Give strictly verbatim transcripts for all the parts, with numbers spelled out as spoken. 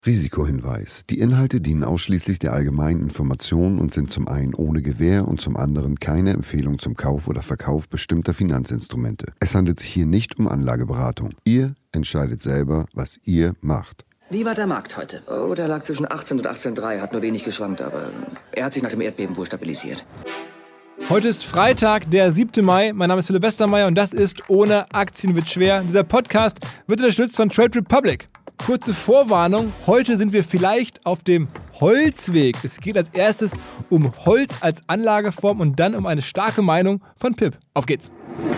Risikohinweis. Die Inhalte dienen ausschließlich der allgemeinen Information und sind zum einen ohne Gewähr und zum anderen keine Empfehlung zum Kauf oder Verkauf bestimmter Finanzinstrumente. Es handelt sich hier nicht um Anlageberatung. Ihr entscheidet selber, was ihr macht. Wie war der Markt heute? Oh, der lag zwischen achtzehn und achtzehn Komma drei, hat nur wenig geschwankt, aber er hat sich nach dem Erdbeben wohl stabilisiert. Heute ist Freitag, der siebte Mai. Mein Name ist Philipp Westermeier und das ist Ohne Aktien wird schwer. Dieser Podcast wird unterstützt von Trade Republic. Kurze Vorwarnung, heute sind wir vielleicht auf dem Holzweg. Es geht als erstes um Holz als Anlageform und dann um eine starke Meinung von Pip. Auf geht's!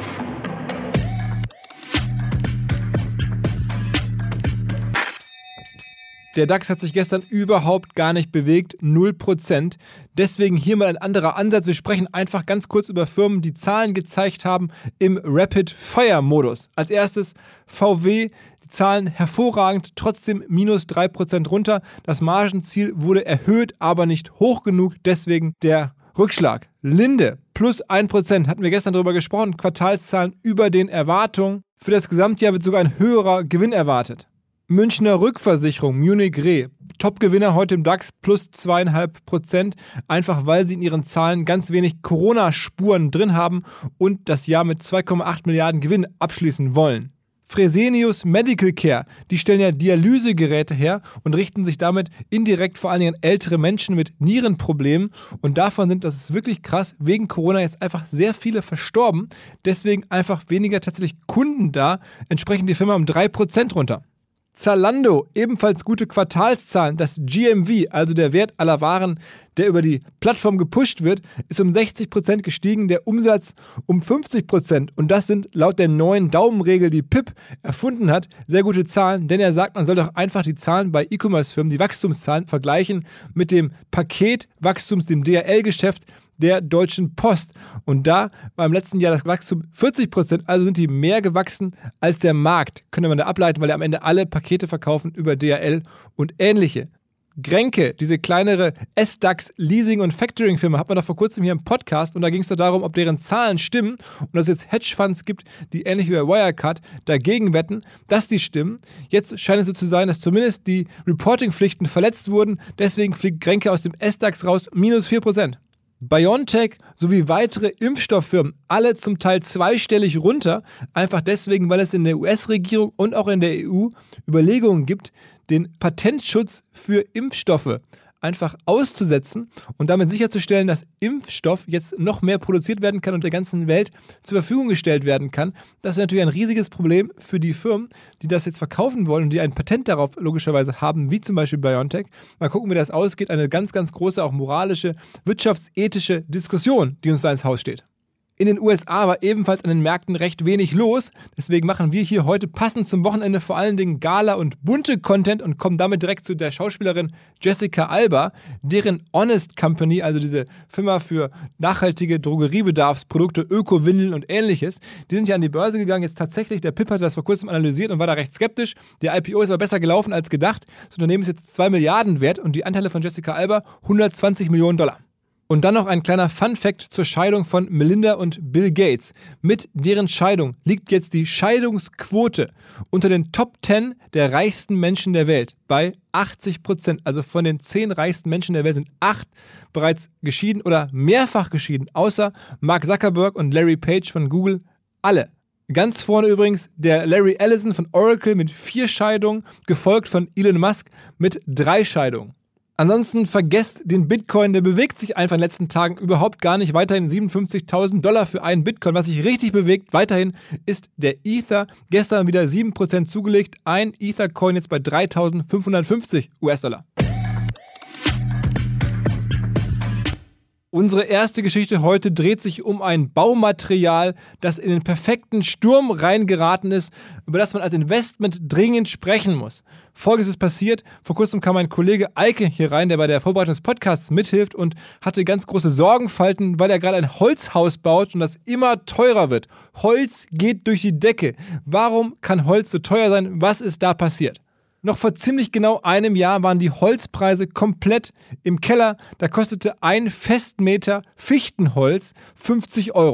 Der DAX hat sich gestern überhaupt gar nicht bewegt, null Prozent. Deswegen hier mal ein anderer Ansatz. Wir sprechen einfach ganz kurz über Firmen, die Zahlen gezeigt haben im Rapid-Fire-Modus. Als erstes V W, die Zahlen hervorragend, trotzdem minus drei Prozent runter. Das Margenziel wurde erhöht, aber nicht hoch genug, deswegen der Rückschlag. Linde, plus ein Prozent, hatten wir gestern darüber gesprochen, Quartalszahlen über den Erwartungen. Für das Gesamtjahr wird sogar ein höherer Gewinn erwartet. Münchner Rückversicherung, Munich Re, Top-Gewinner heute im DAX, plus zwei Komma fünf Prozent, einfach weil sie in ihren Zahlen ganz wenig Corona-Spuren drin haben und das Jahr mit zwei Komma acht Milliarden Gewinn abschließen wollen. Fresenius Medical Care, die stellen ja Dialysegeräte her und richten sich damit indirekt vor allen Dingen an ältere Menschen mit Nierenproblemen und davon sind, das ist wirklich krass, wegen Corona jetzt einfach sehr viele verstorben, deswegen einfach weniger tatsächlich Kunden da, entsprechend die Firma um drei Prozent runter. Zalando, ebenfalls gute Quartalszahlen. Das G M V, also der Wert aller Waren, der über die Plattform gepusht wird, ist um sechzig Prozent gestiegen, der Umsatz um fünfzig Prozent. Und das sind laut der neuen Daumenregel, die Pip erfunden hat, sehr gute Zahlen, denn er sagt, man soll doch einfach die Zahlen bei E-Commerce-Firmen, die Wachstumszahlen, vergleichen mit dem Paketwachstums, dem D H L-Geschäft, der Deutschen Post. Und da war im letzten Jahr das Wachstum vierzig Prozent, also sind die mehr gewachsen als der Markt. Könnte man da ableiten, weil die am Ende alle Pakete verkaufen über D H L und ähnliche. Grenke, diese kleinere S DAX Leasing- und Factoring-Firma, hat man doch vor kurzem hier im Podcast und da ging es doch darum, ob deren Zahlen stimmen und dass es jetzt Hedgefonds gibt, die ähnlich wie bei Wirecard dagegen wetten, dass die stimmen. Jetzt scheint es so zu sein, dass zumindest die Reporting-Pflichten verletzt wurden, deswegen fliegt Grenke aus dem S DAX raus, minus vier Prozent. BioNTech sowie weitere Impfstofffirmen, alle zum Teil zweistellig runter, einfach deswegen, weil es in der U S-Regierung und auch in der E U Überlegungen gibt, den Patentschutz für Impfstoffe einfach auszusetzen und damit sicherzustellen, dass Impfstoff jetzt noch mehr produziert werden kann und der ganzen Welt zur Verfügung gestellt werden kann. Das ist natürlich ein riesiges Problem für die Firmen, die das jetzt verkaufen wollen und die ein Patent darauf logischerweise haben, wie zum Beispiel BioNTech. Mal gucken, wie das ausgeht. Eine ganz, ganz große, auch moralische, wirtschaftsethische Diskussion, die uns da ins Haus steht. In den U S A war ebenfalls an den Märkten recht wenig los, deswegen machen wir hier heute passend zum Wochenende vor allen Dingen Gala- und bunte Content und kommen damit direkt zu der Schauspielerin Jessica Alba, deren Honest Company, also diese Firma für nachhaltige Drogeriebedarfsprodukte, Öko-Windeln und ähnliches, die sind ja an die Börse gegangen, jetzt tatsächlich, der Pip hat das vor kurzem analysiert und war da recht skeptisch, der I P O ist aber besser gelaufen als gedacht, das Unternehmen ist jetzt zwei Milliarden wert und die Anteile von Jessica Alba hundertzwanzig Millionen Dollar. Und dann noch ein kleiner Fun-Fact zur Scheidung von Melinda und Bill Gates. Mit deren Scheidung liegt jetzt die Scheidungsquote unter den Top zehn der reichsten Menschen der Welt bei achtzig Prozent. Also von den zehn reichsten Menschen der Welt sind acht bereits geschieden oder mehrfach geschieden, außer Mark Zuckerberg und Larry Page von Google. Alle. Ganz vorne übrigens der Larry Ellison von Oracle mit vier Scheidungen, gefolgt von Elon Musk mit drei Scheidungen. Ansonsten vergesst den Bitcoin, der bewegt sich einfach in den letzten Tagen überhaupt gar nicht. Weiterhin siebenundfünfzigtausend Dollar für einen Bitcoin. Was sich richtig bewegt, weiterhin ist der Ether. Gestern wieder sieben Prozent zugelegt. Ein Ether-Coin jetzt bei dreitausendfünfhundertfünfzig U S-Dollar. Unsere erste Geschichte heute dreht sich um ein Baumaterial, das in den perfekten Sturm reingeraten ist, über das man als Investment dringend sprechen muss. Folgendes ist passiert: Vor kurzem kam mein Kollege Eike hier rein, der bei der Vorbereitung des Podcasts mithilft und hatte ganz große Sorgenfalten, weil er gerade ein Holzhaus baut und das immer teurer wird. Holz geht durch die Decke. Warum kann Holz so teuer sein? Was ist da passiert? Noch vor ziemlich genau einem Jahr waren die Holzpreise komplett im Keller. Da kostete ein Festmeter Fichtenholz fünfzig Euro.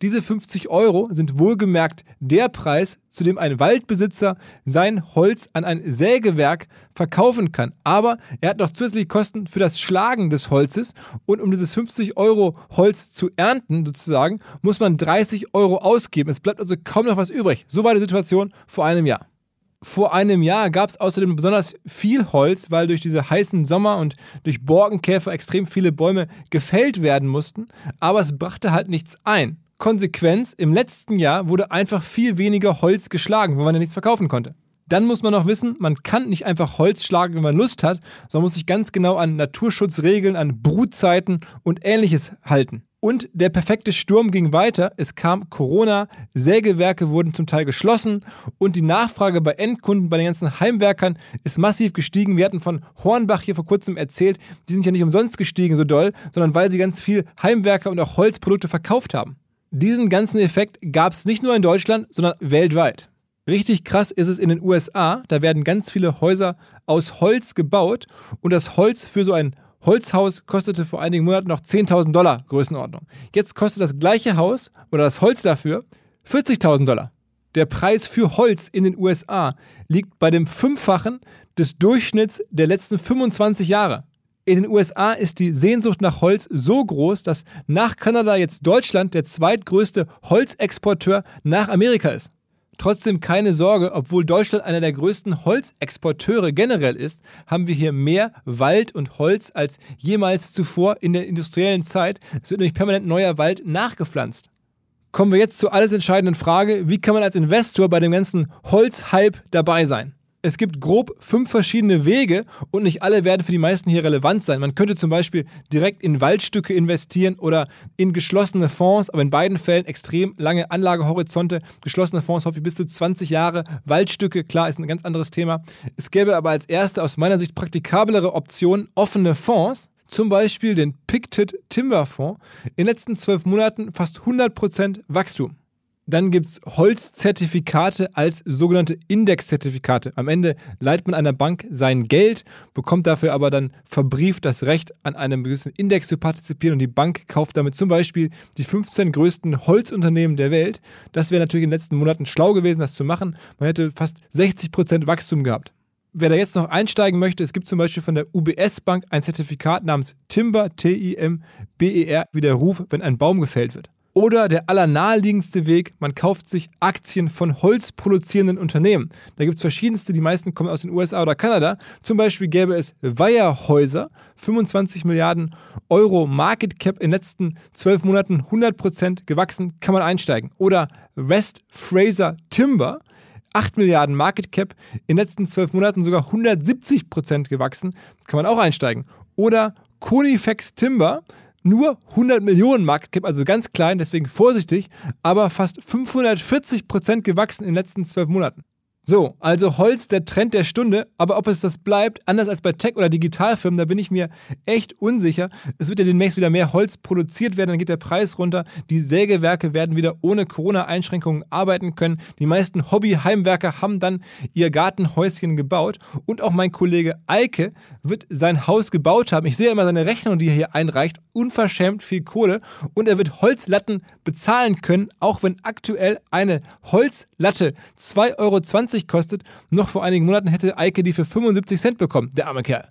Diese fünfzig Euro sind wohlgemerkt der Preis, zu dem ein Waldbesitzer sein Holz an ein Sägewerk verkaufen kann. Aber er hat noch zusätzliche Kosten für das Schlagen des Holzes und um dieses fünfzig Euro Holz zu ernten, sozusagen, muss man dreißig Euro ausgeben. Es bleibt also kaum noch was übrig. So war die Situation vor einem Jahr. Vor einem Jahr gab es außerdem besonders viel Holz, weil durch diese heißen Sommer und durch Borkenkäfer extrem viele Bäume gefällt werden mussten, aber es brachte halt nichts ein. Konsequenz, im letzten Jahr wurde einfach viel weniger Holz geschlagen, weil man ja nichts verkaufen konnte. Dann muss man noch wissen, man kann nicht einfach Holz schlagen, wenn man Lust hat, sondern muss sich ganz genau an Naturschutzregeln, an Brutzeiten und Ähnliches halten. Und der perfekte Sturm ging weiter, es kam Corona, Sägewerke wurden zum Teil geschlossen und die Nachfrage bei Endkunden, bei den ganzen Heimwerkern ist massiv gestiegen. Wir hatten von Hornbach hier vor kurzem erzählt, die sind ja nicht umsonst gestiegen so doll, sondern weil sie ganz viel Heimwerker und auch Holzprodukte verkauft haben. Diesen ganzen Effekt gab es nicht nur in Deutschland, sondern weltweit. Richtig krass ist es in den U S A, da werden ganz viele Häuser aus Holz gebaut und das Holz für so ein Holzhaus kostete vor einigen Monaten noch zehntausend Dollar Größenordnung. Jetzt kostet das gleiche Haus oder das Holz dafür vierzigtausend Dollar. Der Preis für Holz in den U S A liegt bei dem Fünffachen des Durchschnitts der letzten fünfundzwanzig Jahre. In den U S A ist die Sehnsucht nach Holz so groß, dass nach Kanada jetzt Deutschland der zweitgrößte Holzexporteur nach Amerika ist. Trotzdem keine Sorge, obwohl Deutschland einer der größten Holzexporteure generell ist, haben wir hier mehr Wald und Holz als jemals zuvor in der industriellen Zeit. Es wird nämlich permanent neuer Wald nachgepflanzt. Kommen wir jetzt zur alles entscheidenden Frage, wie kann man als Investor bei dem ganzen Holzhype dabei sein? Es gibt grob fünf verschiedene Wege und nicht alle werden für die meisten hier relevant sein. Man könnte zum Beispiel direkt in Waldstücke investieren oder in geschlossene Fonds, aber in beiden Fällen extrem lange Anlagehorizonte. Geschlossene Fonds häufig bis zu zwanzig Jahre. Waldstücke, klar, ist ein ganz anderes Thema. Es gäbe aber als erste aus meiner Sicht praktikablere Optionen offene Fonds. Zum Beispiel den Pictet Timber Fonds. In den letzten zwölf Monaten fast hundert Prozent Wachstum. Dann gibt es Holzzertifikate als sogenannte Indexzertifikate. Am Ende leiht man einer Bank sein Geld, bekommt dafür aber dann verbrieft das Recht, an einem gewissen Index zu partizipieren und die Bank kauft damit zum Beispiel die fünfzehn größten Holzunternehmen der Welt. Das wäre natürlich in den letzten Monaten schlau gewesen, das zu machen. Man hätte fast sechzig Prozent Wachstum gehabt. Wer da jetzt noch einsteigen möchte, es gibt zum Beispiel von der U B S Bank ein Zertifikat namens Timber, T I M B E R, wie der Ruf, wenn ein Baum gefällt wird. Oder der allernaheliegendste Weg, man kauft sich Aktien von holzproduzierenden Unternehmen. Da gibt es verschiedenste, die meisten kommen aus den U S A oder Kanada. Zum Beispiel gäbe es Weyerhaeuser, fünfundzwanzig Milliarden Euro Market Cap in den letzten zwölf Monaten, hundert Prozent gewachsen, kann man einsteigen. Oder West Fraser Timber, acht Milliarden Market Cap, in den letzten zwölf Monaten sogar hundertsiebzig Prozent gewachsen, kann man auch einsteigen. Oder Conifex Timber, nur hundert Millionen Market Cap, also ganz klein, deswegen vorsichtig, aber fast fünfhundertvierzig Prozent gewachsen in den letzten zwölf Monaten. So, also Holz der Trend der Stunde, aber ob es das bleibt, anders als bei Tech- oder Digitalfirmen, da bin ich mir echt unsicher. Es wird ja demnächst wieder mehr Holz produziert werden, dann geht der Preis runter. Die Sägewerke werden wieder ohne Corona-Einschränkungen arbeiten können. Die meisten Hobby-Heimwerker haben dann ihr Gartenhäuschen gebaut und auch mein Kollege Eike wird sein Haus gebaut haben. Ich sehe immer seine Rechnung, die er hier einreicht, unverschämt viel Kohle und er wird Holzlatten bezahlen können, auch wenn aktuell eine Holzlatte zwei Euro zwanzig kostet. Noch vor einigen Monaten hätte Eike die für fünfundsiebzig Cent bekommen, der arme Kerl.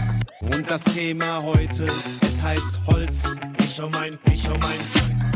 Und das Thema heute, es heißt Holz. Ich und mein, ich und mein.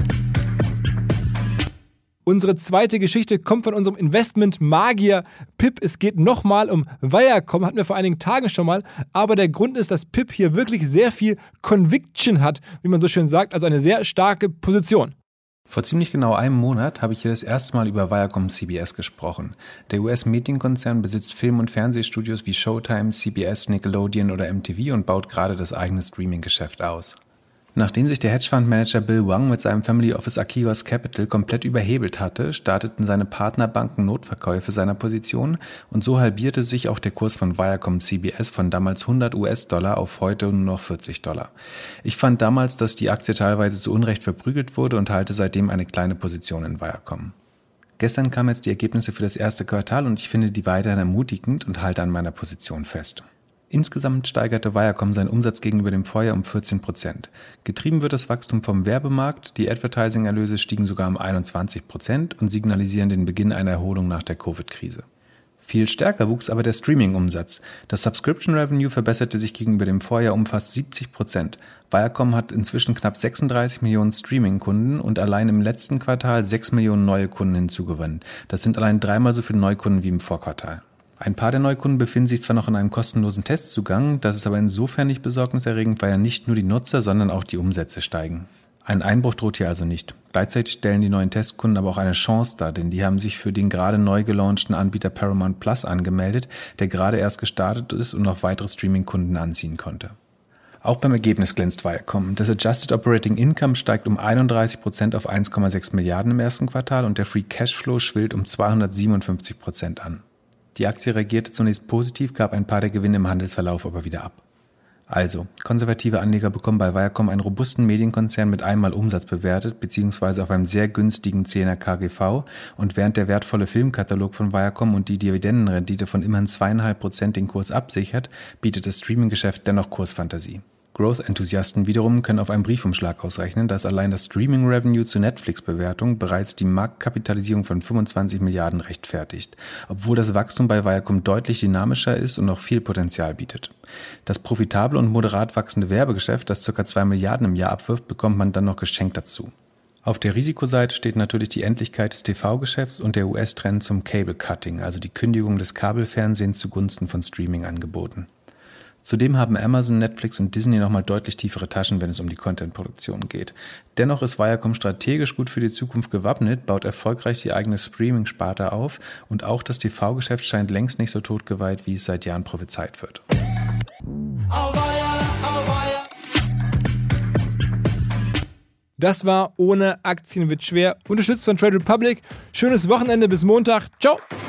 Unsere zweite Geschichte kommt von unserem Investment-Magier Pip. Es geht nochmal um Viacom, hatten wir vor einigen Tagen schon mal. Aber der Grund ist, dass Pip hier wirklich sehr viel Conviction hat, wie man so schön sagt, also eine sehr starke Position. Vor ziemlich genau einem Monat habe ich hier das erste Mal über Viacom C B S gesprochen. Der U S-Medienkonzern besitzt Film- und Fernsehstudios wie Showtime, C B S, Nickelodeon oder M T V und baut gerade das eigene Streaming-Geschäft aus. Nachdem sich der Hedgefondsmanager Bill Wang mit seinem Family Office Achios Capital komplett überhebelt hatte, starteten seine Partnerbanken Notverkäufe seiner Position und so halbierte sich auch der Kurs von Viacom C B S von damals hundert US-Dollar auf heute nur noch vierzig Dollar. Ich fand damals, dass die Aktie teilweise zu Unrecht verprügelt wurde und halte seitdem eine kleine Position in Viacom. Gestern kamen jetzt die Ergebnisse für das erste Quartal und ich finde die weiterhin ermutigend und halte an meiner Position fest. Insgesamt steigerte Viacom seinen Umsatz gegenüber dem Vorjahr um vierzehn Prozent. Getrieben wird das Wachstum vom Werbemarkt, die Advertising-Erlöse stiegen sogar um einundzwanzig Prozent und signalisieren den Beginn einer Erholung nach der Covid-Krise. Viel stärker wuchs aber der Streaming-Umsatz. Das Subscription Revenue verbesserte sich gegenüber dem Vorjahr um fast siebzig Prozent. Viacom hat inzwischen knapp sechsunddreißig Millionen Streaming-Kunden und allein im letzten Quartal sechs Millionen neue Kunden hinzugewonnen. Das sind allein dreimal so viele Neukunden wie im Vorquartal. Ein paar der Neukunden befinden sich zwar noch in einem kostenlosen Testzugang, das ist aber insofern nicht besorgniserregend, weil ja nicht nur die Nutzer, sondern auch die Umsätze steigen. Ein Einbruch droht hier also nicht. Gleichzeitig stellen die neuen Testkunden aber auch eine Chance dar, denn die haben sich für den gerade neu gelaunchten Anbieter Paramount Plus angemeldet, der gerade erst gestartet ist und noch weitere Streaming-Kunden anziehen konnte. Auch beim Ergebnis glänzt Viacom. Das Adjusted Operating Income steigt um einunddreißig Prozent auf eins Komma sechs Milliarden im ersten Quartal und der Free Cashflow schwillt um zweihundertsiebenundfünfzig Prozent an. Die Aktie reagierte zunächst positiv, gab ein paar der Gewinne im Handelsverlauf aber wieder ab. Also, konservative Anleger bekommen bei Viacom einen robusten Medienkonzern mit einmal Umsatz bewertet, beziehungsweise auf einem sehr günstigen zehner K G V, und während der wertvolle Filmkatalog von Viacom und die Dividendenrendite von immerhin zwei Komma fünf Prozent den Kurs absichert, bietet das Streaming-Geschäft dennoch Kursfantasie. Growth-Enthusiasten wiederum können auf einen Briefumschlag ausrechnen, dass allein das Streaming-Revenue zur Netflix-Bewertung bereits die Marktkapitalisierung von fünfundzwanzig Milliarden rechtfertigt, obwohl das Wachstum bei Viacom deutlich dynamischer ist und noch viel Potenzial bietet. Das profitable und moderat wachsende Werbegeschäft, das ca. zwei Milliarden im Jahr abwirft, bekommt man dann noch geschenkt dazu. Auf der Risikoseite steht natürlich die Endlichkeit des T V-Geschäfts und der U S-Trend zum Cable-Cutting, also die Kündigung des Kabelfernsehens zugunsten von Streaming-Angeboten. Zudem haben Amazon, Netflix und Disney nochmal deutlich tiefere Taschen, wenn es um die Content-Produktion geht. Dennoch ist Viacom strategisch gut für die Zukunft gewappnet, baut erfolgreich die eigene Streaming-Sparte auf und auch das T V-Geschäft scheint längst nicht so totgeweiht, wie es seit Jahren prophezeit wird. Das war Ohne Aktien wird schwer, unterstützt von Trade Republic. Schönes Wochenende bis Montag. Ciao!